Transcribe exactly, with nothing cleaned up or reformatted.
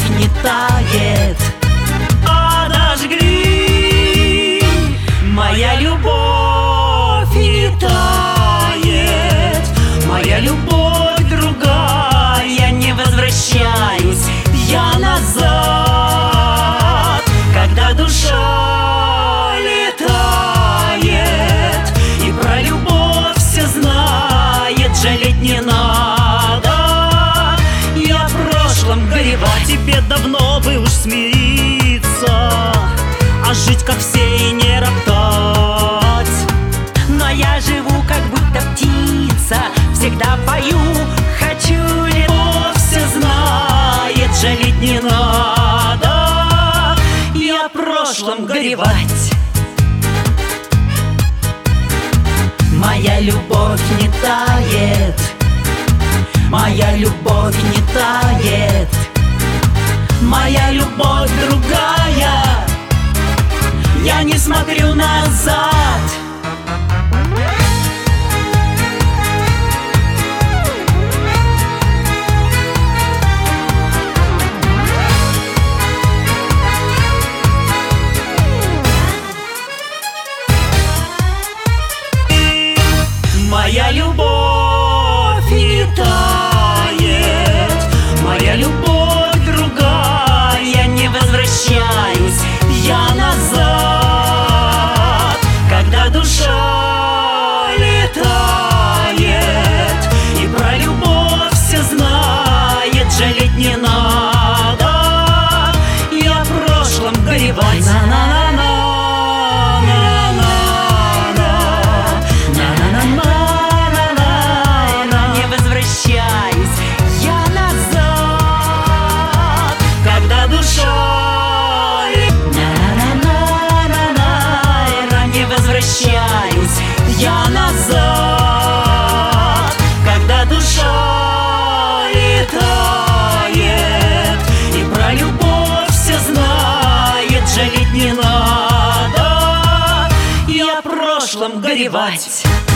не тает. Подожгли, Моя любовь не тает. моя любовь другая, не возвращаюсь я назад. Когда душа летает и про любовь все знает, жалеть не надо. Я в прошлом горевать, тебе давно бы уж смириться, а жить как все и не роптать. Но я живу как будто птица, всегда пою, хочу любовь, Все знает, жалеть не надо. Я в прошлом горевать. Моя любовь не тает. Моя любовь не тает. Моя любовь другая, я не смотрю назад. Моя любовь не тает. Моя любовь другая, не возвращаюсь я назад. Когда душа летает и про любовь все знает, жалеть не надо. Я в прошлом горевать. Возвращаюсь я назад. Когда душа летает и про любовь все знает, жалеть не надо. Я в прошлом горевать.